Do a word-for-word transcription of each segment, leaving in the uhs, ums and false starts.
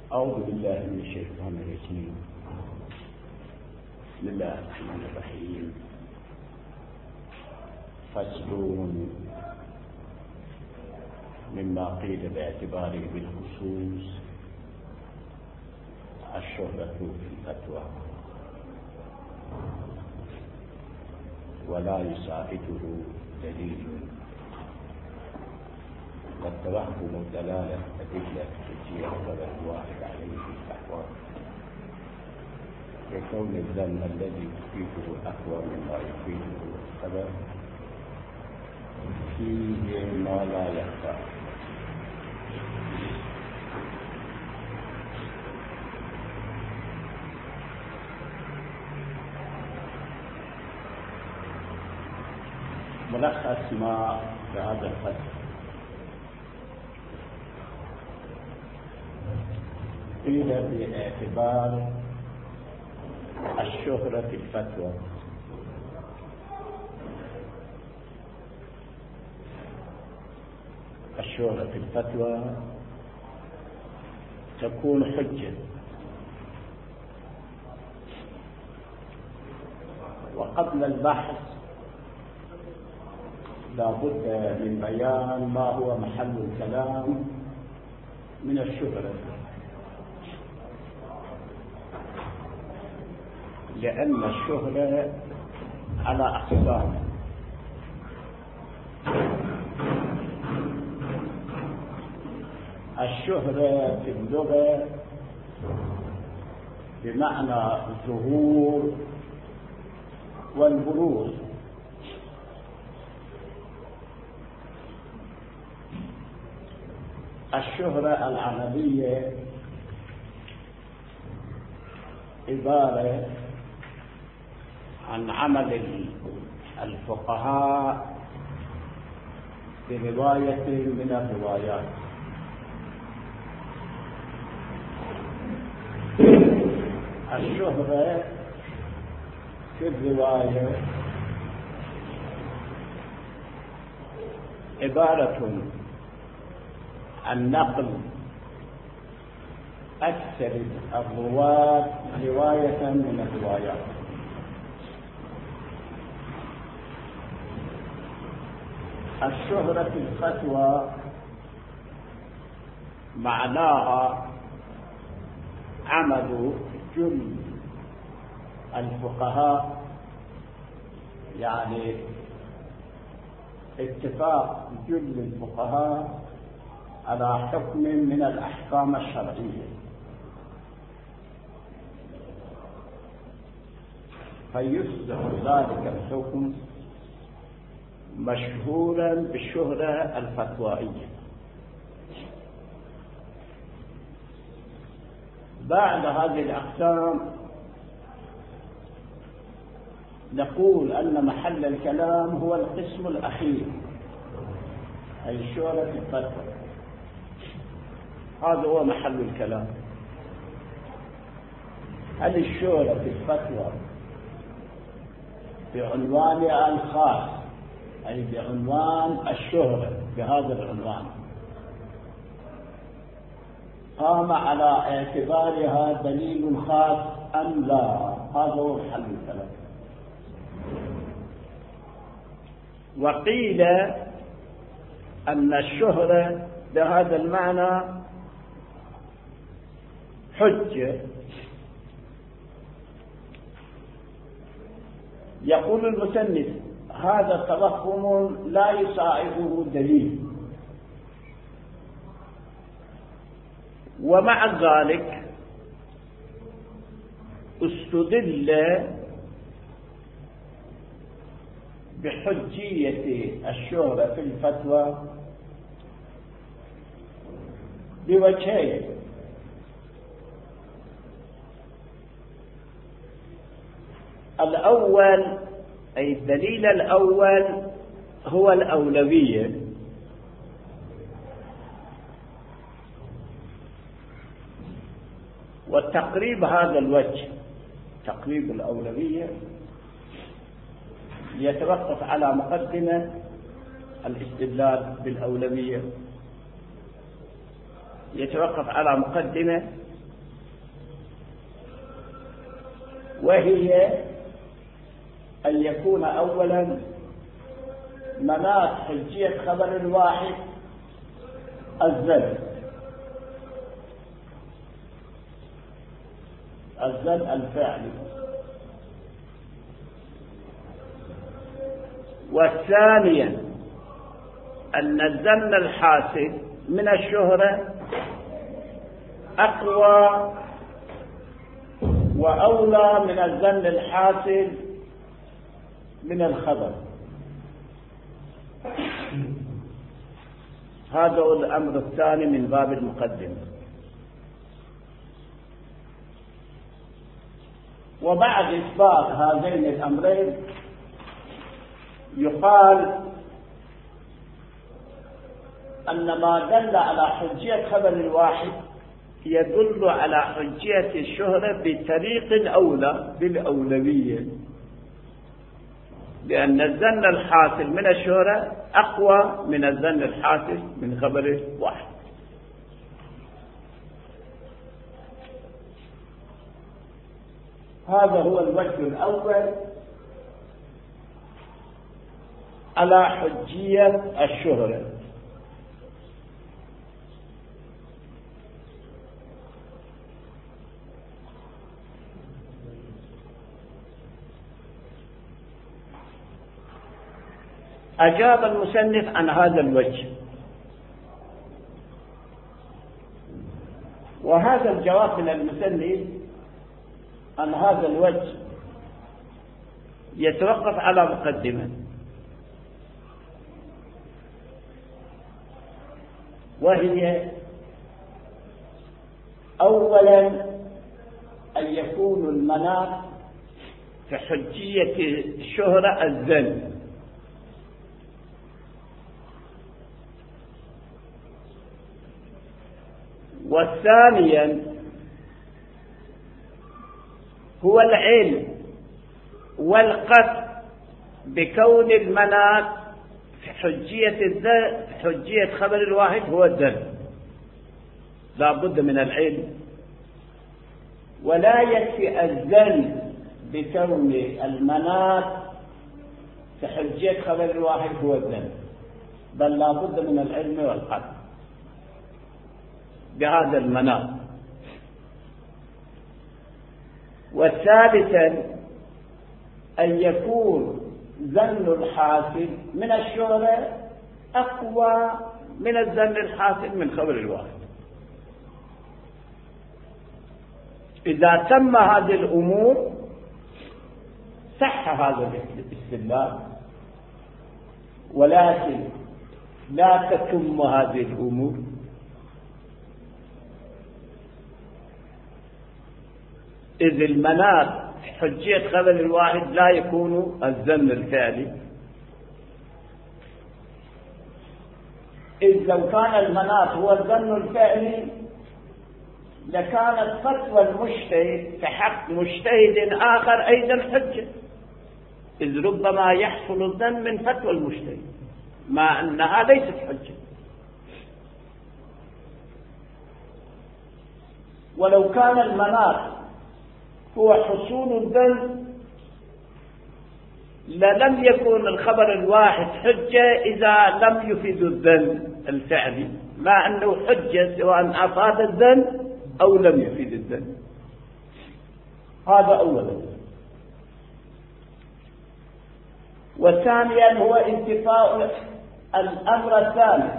أعوذ بالله من الشيطان الرجيم. بسم الله الرحمن الرحيم. فصل مما قيل باعتباره بالخصوص الشهرة في الفتوى ولا يساعده دليل، والتوهم دلالة أدلة التي يقبل الواحد عليه في الفتوى يكون الظن الذي يفيده أقوى مما يفيده الخبر فيه ما لا يخفى. ملخص ما في هذا الفصل: قيل باعتبار الشهرة في الفتوى الشهرة في الفتوى تكون حجة، وقبل البحث لا بد من بيان ما هو محل الكلام من الشهرة، لأن الشهرة على أقسام. الشهرة في اللغة بمعنى الظهور والبروز، الشهرة العملية عبارة عن عمل الفقهاء برواية من الروايات. الشهرة في الرواية عبارة عن نقل أكثر الرواة رواية من الروايات. الشهرة في الفتوى معناها عمل جل الفقهاء، يعني اتفاق جل الفقهاء على حكم من الأحكام الشرعية، فيصبح ذلك الحكم مشهورا بالشهرة الفتوائية. بعد هذه الأقسام نقول أن محل الكلام هو القسم الأخير، أي الشهرة في الفتوى. هذا هو محل الكلام. هل الشهرة في الفتوى بعنوانها الخاص، أي بعنوان الشهرة بهذا العنوان، قام على اعتبارها دليل خاص أم لا؟ هذا هو محل الكلام. وقيل أن الشهرة بهذا المعنى حجة. يقول المصنف: هذا توهم لا يساعده دليل، ومع ذلك استدل بحجية الشهرة في الفتوى بوجهين: الأول، أي الدليل الأول، هو الأولوية، والتقريب هذا الوجه، تقريب الأولوية، يتوقف على مقدمة الاستدلال بالأولوية، يتوقف على مقدمة وهي أن يكون أولا مناط حجية خبر الواحد الزن الزن الفعلي، والثانيا أن الزن الحاصل من الشهرة أقوى وأولى من الزن الحاصل من الخبر. هذا هو الأمر الثاني من باب المقدمة. وبعد إثبات هذين الأمرين يقال أن ما دل على حجية خبر الواحد يدل على حجية الشهرة بطريق أولى بالأولوية، لأن الزن الحاصل من الشهرة أقوى من الزن الحاصل من خبر واحد. هذا هو الوجه الأول على حجية الشهرة. أجاب المصنف عن هذا الوجه، وهذا الجواب من المصنف عن هذا الوجه يتوقف على مقدمة، وهي أولا أن يكون المناط في حجية الشهرة الزن، والثانيا هو العلم والقصد بكون المناط في حجية الذن حجية خبر الواحد هو الذن، لا بد من العلم، ولا يكفي الذن بكون المناط في حجية خبر الواحد هو الذن، بل لا بد من العلم والقصد بهذا المناط. والثالثا أن يكون ظن الحاصل من الشهرة أقوى من الظن الحاصل من خبر الواحد. إذا تم هذه الأمور صح هذا الاستدلال، ولكن لا تتم هذه الأمور، إذ المناط حجية خبر الواحد لا يكون الظن الفعلي، إذ لو كان المناط هو الظن الفعلي لكانت فتوى المجتهد في حق مجتهد آخر أيضا حجة، إذ ربما يحصل الظن من فتوى المجتهد مع أنها ليست حجة. ولو كان المناط هو حصول الظن للم يكن الخبر الواحد حجة إذا لم يفيد الظن الفعلي، مع أنه حجة سواء أفاد الظن أو لم يفيد الظن. هذا أولا. وثانيا هو انتفاء الأمر الثاني،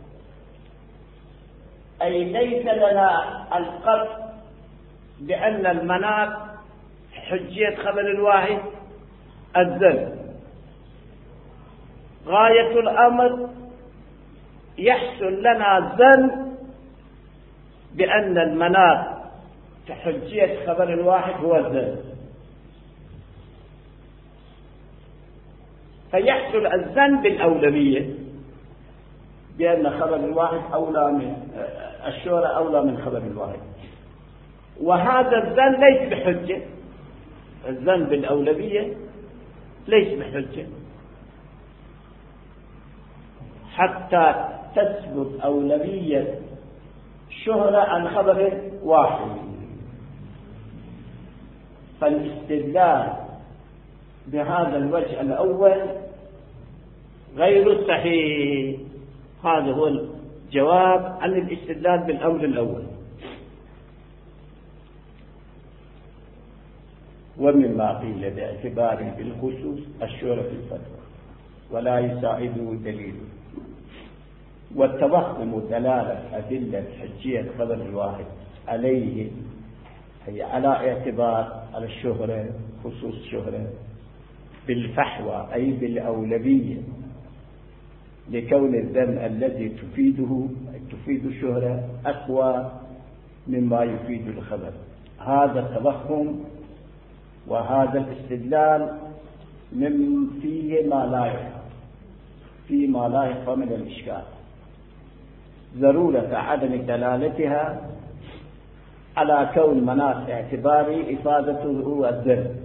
أي ليس لنا القطع بأن المناط حجية خبر الواحد الظن، غاية الأمر يحصل لنا الظن بأن المناط حجية خبر الواحد هو الظن، فيحصل الظن بالأولوية بأن خبر الواحد أولى من الشهرة أولى من خبر الواحد، وهذا الظن ليس بحجة، الظن بالأولوية ليس بحجة حتى تثبت أولوية شهرة عن خبر واحد. فالاستدلال بهذا الوجه الأول غير صحيح. هذا هو الجواب عن الاستدلال بالأمر الأول. ومما قيل باعتبار بالخصوص الشهرة في الفتوى ولا يساعده دليل، والتوهم دلالة أدلة حجية خبر الواحد عليه، هي على اعتبار على الشهرة خصوص الشهرة بالفحوى أي بالأولوية، لكون الذم الذي تفيده تفيد الشهرة أقوى مما يفيد الخبر. هذا التوهم وهذا الاستدلال من فيه ما لا يفهم، فيه ما لا يفهم من الإشكال، ضرورة عدم دلالتها على كون مناط اعتباري إفادته هو الذم.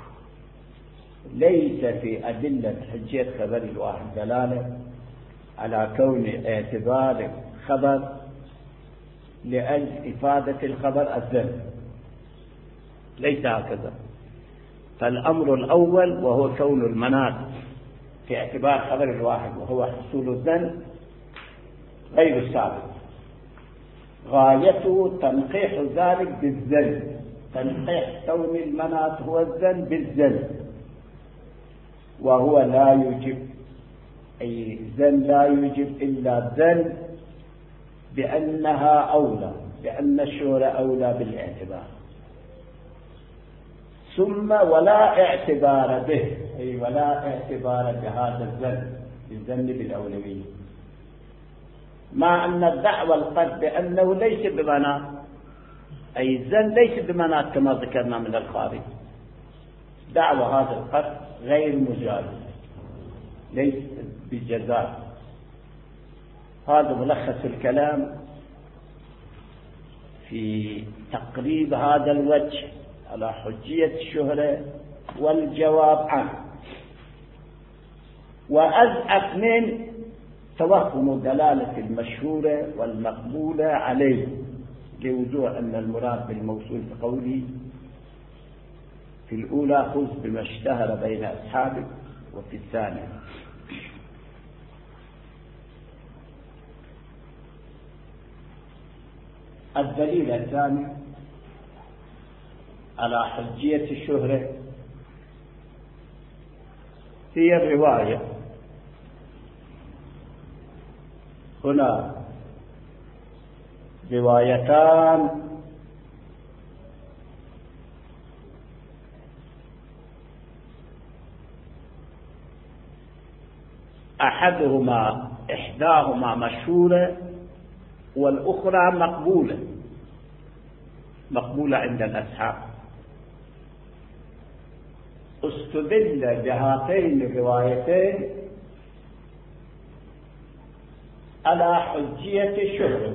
ليس في أدلة حجية خبر الواحد دلالة على كون اعتبار خبر لأجل إفادة الخبر الذم، ليس هكذا. فالأمر الأول وهو كون المناط في اعتبار خبر الواحد وهو حصول الذم غير ثابت، غايته تنقيح ذلك بالذم، تنقيح كون المناط هو الذم بالذم، وهو لا يوجب أي ذم لا يوجب إلا الذم بأنها أولى، بأن الشهرة أولى بالاعتبار. ثم ولا اعتبار به، أي ولا اعتبار بهذا الذم الذم بالأولوية، مع أن الدعوة القد بأنه ليس بمناط، أي الذم ليس بمناط كما ذكرنا من الخارج. دعوة هذا القد غير مجاز، ليس بجزاء. هذا ملخص الكلام في تقريب هذا الوجه على حجية الشهرة والجواب عنه. وأزعف من توهم دلالة المشهورة والمقبولة عليه، لوضوح أن المراد بالموصول في قوله في الأولى خذ بما اشتهر بين أصحابك، وفي الثانية الدليل الثاني على حجية الشهرة هي الرواية. هنا روايتان أحدهما إحداهما مشهورة والأخرى مقبولة، مقبولة عند الأصحاب. استدل بهاتين الروايتين على حجية الشهرة.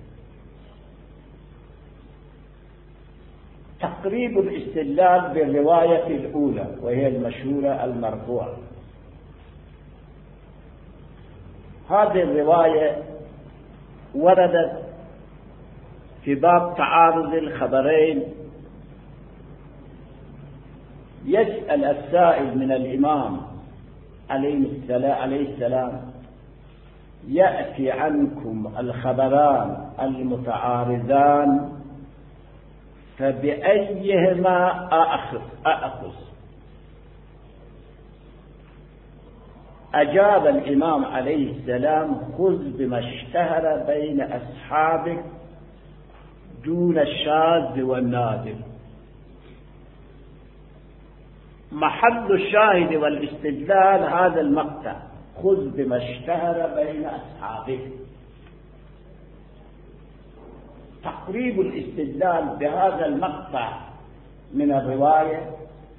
تقريب الاستدلال بالرواية الأولى وهي المشهورة المرفوعة. هذه الرواية وردت في باب تعارض الخبرين. يسأل السائل من الإمام عليه السلام يأتي عنكم الخبران المتعارضان فبأيهما أأخذ؟ أجاب الإمام عليه السلام خذ بما اشتهر بين أصحابك دون الشاذ والنادر. محل الشاهد والاستدلال هذا المقطع، خذ بما اشتهر بين أصحابك. تقريب الاستدلال بهذا المقطع من الرواية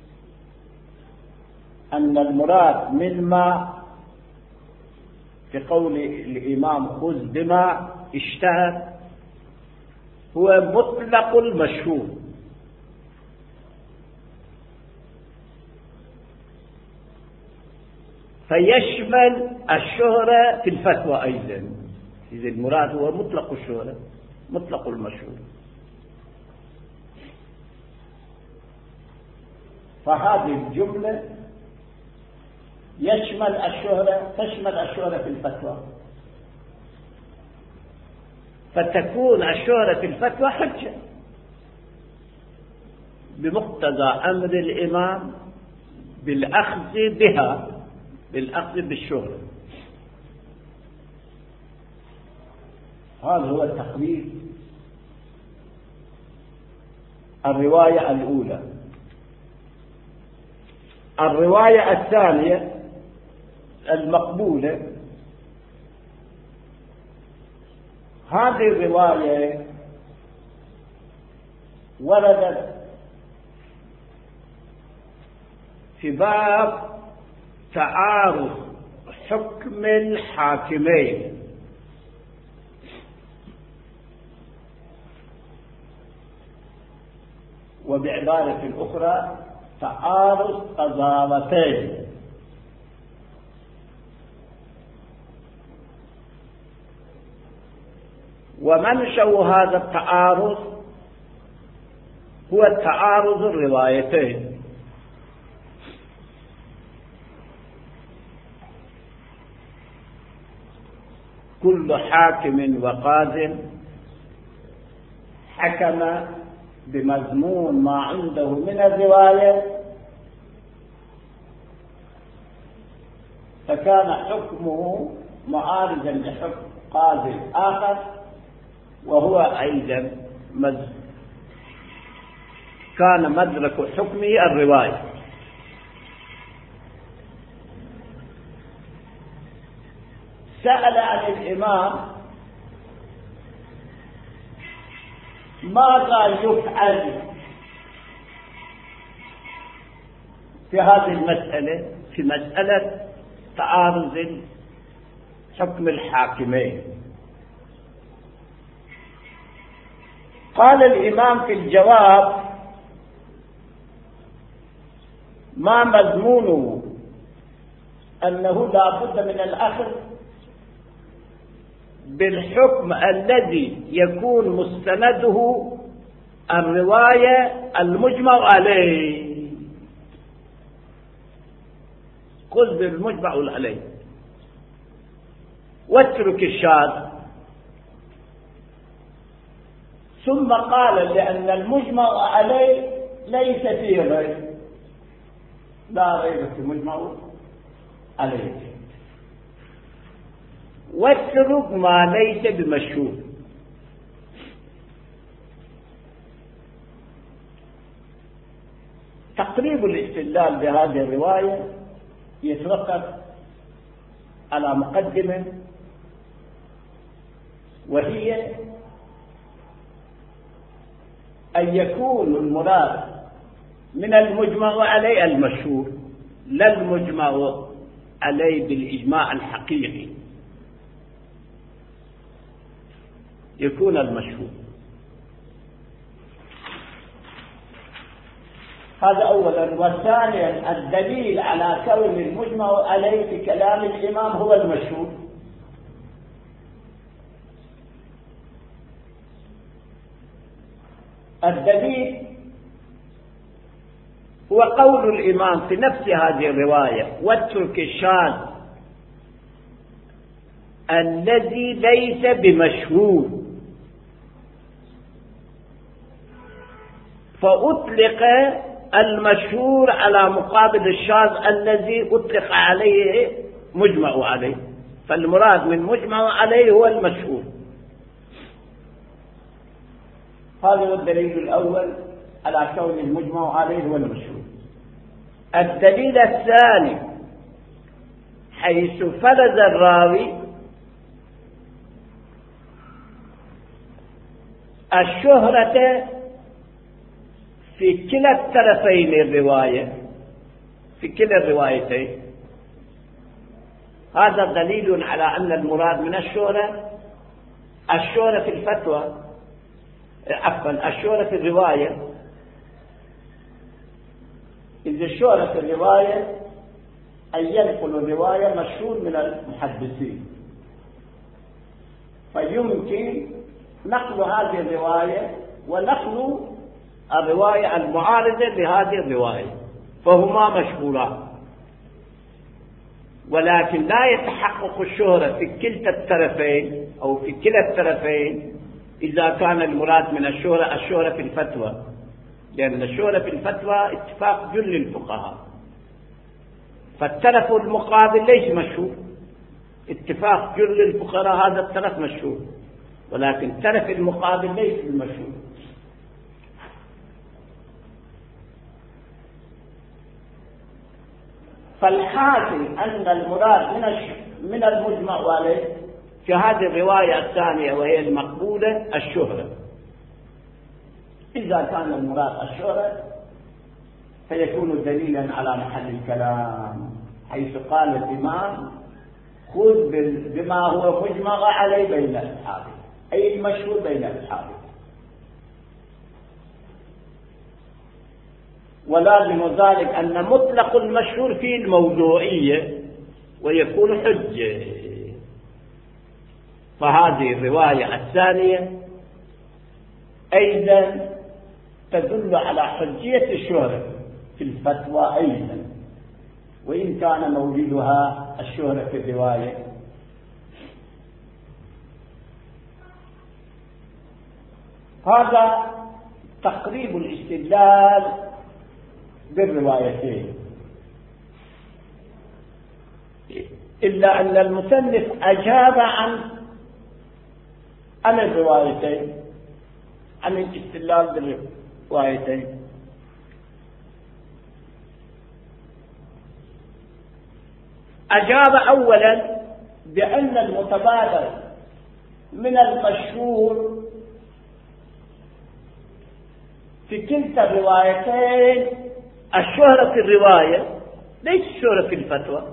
أن المراد مما في قول الإمام خذ بما اشتهر هو مطلق المشهور، فيشمل الشهرة في الفتوى أيضا. إذا المراد هو مطلق الشهرة، مطلق المشهور. فهذه الجملة يشمل الشهرة تشمل الشهرة في الفتوى، فتكون الشهرة في الفتوى حجة بمقتضى أمر الإمام بالأخذ بها، بالأخذ بالشهرة. هذا هو تقرير الرواية الأولى. الرواية الثانية المقبولة، هذه الرواية وردت في باب تعارض حكم الحاكمين، وبعبارة أخرى تعارض قضاوتين. ومنشأ هذا التعارض هو تعارض الروايتين. كل حاكم وقاض حكم بمضمون ما عنده من الرواية، فكان حكمه معارضا لحكم قاضي آخر، وهو أيضا مز... كان مدرك حكمه الرواية. سأل عن الإمام ماذا يفعل في هذه المسألة، في مسألة تعارض حكم الحاكمين. قال الإمام في الجواب: ما مضمونه أنه لا بد من الأخذ بالحكم الذي يكون مستنده الرواية المجمع عليه. خذ بالمجمع عليه واترك الشاذ. ثم قال: لأن المجمع عليه ليس فيه ريب، لا ريب في المجمع عليه، واترك ما ليس بمشهور. تقريب الاستدلال بهذه الرواية يتوقف على مقدمة، وهي أن يكون المراد من المجمع عليه المشهور، لا المجمع عليه بالإجماع الحقيقي، يكون المشهور. هذا أولا. وثانيا الدليل على كون المجمع عليه في كلام الإمام هو المشهور. الدليل هو قول الإمام في نفس هذه الرواية: واترك الشاذ الذي ليس بمشهور. فأطلق المشهور على مقابل الشاذ الذي أطلق عليه مجمع عليه، فالمراد من مجمع عليه هو المشهور. هذا هو الدليل الأول على كون المجمع عليه هو المشهور. الدليل الثاني: حيث فرض الراوي الشهرة في كلا الطرفين الرواية، في كلا الروايتين، هذا دليل على أن المراد من الشهرة الشهرة في الفتوى، عفوا الشهرة في الرواية. إذا الشهرة في الرواية أن ينقل الرواية مشهور من المحدثين، فيمكن نقل هذه الرواية ونقل الرواية المعارضة لهذه الرواية. فهما مشهوران، ولكن لا يتحقق الشهرة في كلتا الطرفين أو في كلا الطرفين إذا كان المراد من الشهرة الشهرة في الفتوى، لأن الشهرة في الفتوى اتفاق جل الفقهاء، فالطرف المقابل ليس مشهور، اتفاق جل الفقهاء هذا الطرف مشهور، ولكن الطرف المقابل ليس المشهور. فالحاصل أن المراد من من المجمع عليه في هذه الرواية الثانية وهي المقبولة الشهرة. إذا كان المراد الشهرة فيكون دليلا على محل الكلام، حيث قال الإمام خذ بما هو مجمع عليه بين أصحابه، أي المشهور بين أصحابه. ولازم ذلك أن مطلق المشهور فيه الموضوعية ويكون حجة. فهذه الرواية الثانية أيضا تدل على حجية الشهرة في الفتوى أيضا، وإن كان موجودها الشهرة في الرواية. هذا تقريب الاستدلال بالروايتين، إلا أن المصنف أجاب عن عن الروايتين، عن الاستدلال بالروايتين. أجاب أولا بأن المتبادر من المشهور في كلتا الروايتين الشهرة في الرواية ليس الشهرة في الفتوى،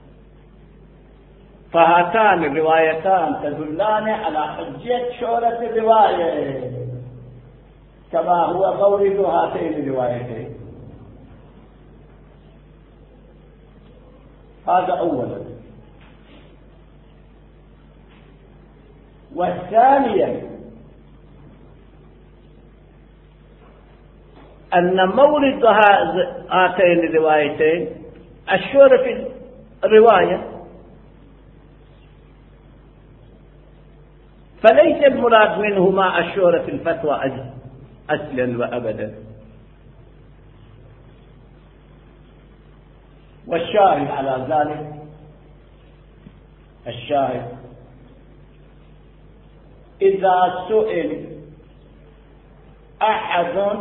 فهاتان الروايتان تدلان على حجية شهرة الرواية كما هو مورد هاتين الروايتين. هذا أولا. والثانيا أن مورد هاتين الروايتين الشهرة في الرواية، فليس المراد منهما الشهرة في الفتوى أصلا وأبدا. والشاهد على ذلك الشاهد إذا سئل أحد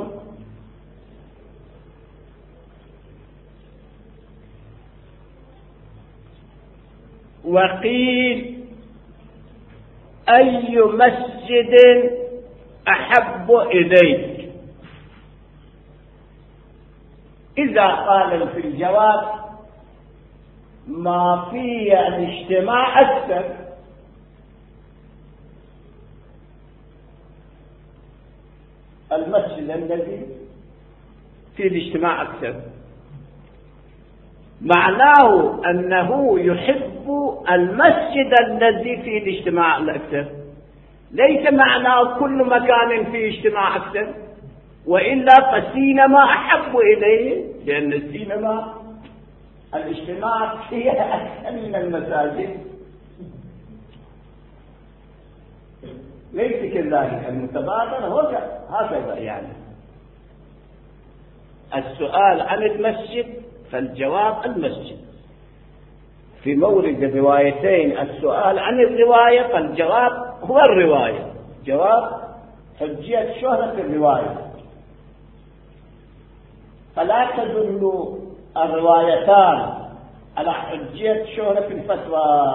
وقيل أي مسجد أحب إليك، إذا قال في الجواب ما فيه الاجتماع أكثر، المسجد الذي فيه الاجتماع أكثر، معناه أنه يحب المسجد الذي فيه الاجتماع الأكثر، ليس معناه كل مكان فيه اجتماع أكثر، وإلا فالسينما أحب إليه، لأن السينما الاجتماع فيها أكثر من المساجد. ليس كذلك، المتبادر هو هكذا. يعني السؤال عن المسجد فالجواب المسجد، في مورد الروايتين السؤال عن الرواية فالجواب هو الرواية، جواب حجية شهرة الرواية. فلا تدل الروايتان على حجية شهرة الفتوى.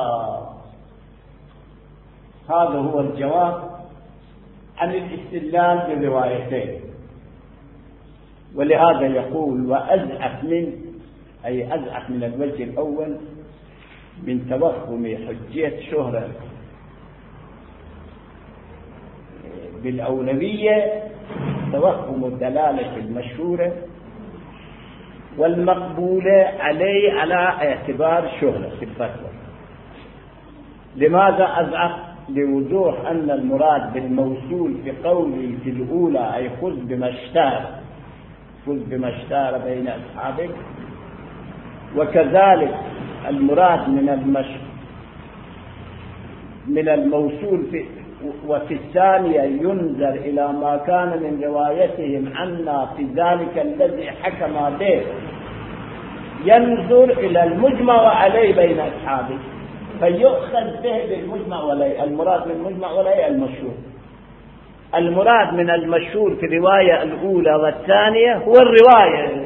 هذا هو الجواب عن الاستدلال بالروايتين. ولهذا يقول وأزعف من أي أزعف من الوجه الأول من توهم حجية شهرة بالأولوية توهم الدلالة المشهورة والمقبولة عليه على اعتبار شهرة في الفتوى. لماذا أزعف؟ لوضوح أن المراد بالموصول في قوله في الأولى أي خذ بما اشتهر قل بما اشتهر بين أصحابك. وكذلك المراد من المش من الموصول في وفي الثانية ينظر إلى ما كان من روايتهم عنا في ذلك الذي حكم به، ينظر إلى المجمع عليه بين أصحابه فيؤخذ به بالمجمع عليه. المراد من المجمع عليه المشهور. المراد من المشهور في الرواية الأولى والثانية هو الرواية،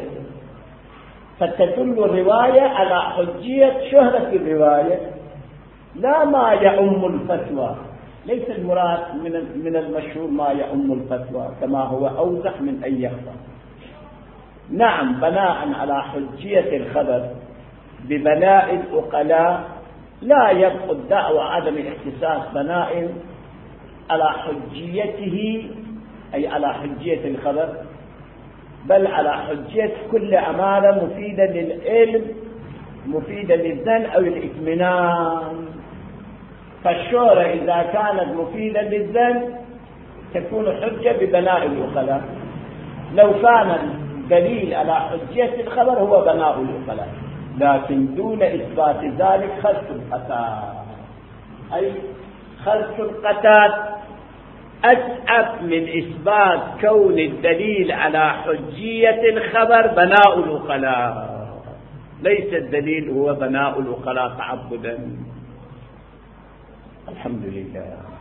فتدل الرواية على حجية شهرة الرواية لا ما يعم الفتوى. ليس المراد من من المشهور ما يعم الفتوى كما هو أوضح من أن يخفى. نعم، بناء على حجية الخبر ببناء العقلاء لا يبقى الدعوى عدم الاختصاص بناء على حجيته، أي على حجية الخبر، بل على حجية كل عمالة مفيدة للعلم مفيدة للظن أو الإطمئنان. فالشهرة إذا كانت مفيدة للظن تكون حجة ببناء العقلاء. لو كان دليل على حجية الخبر هو بناء العقلاء، لكن دون إثبات ذلك خلق القتال، أي خلق القتال أصعب من إثبات كون الدليل على حجية الخبر بناء العقلاء. ليس الدليل هو بناء العقلاء تعبدا. الحمد لله.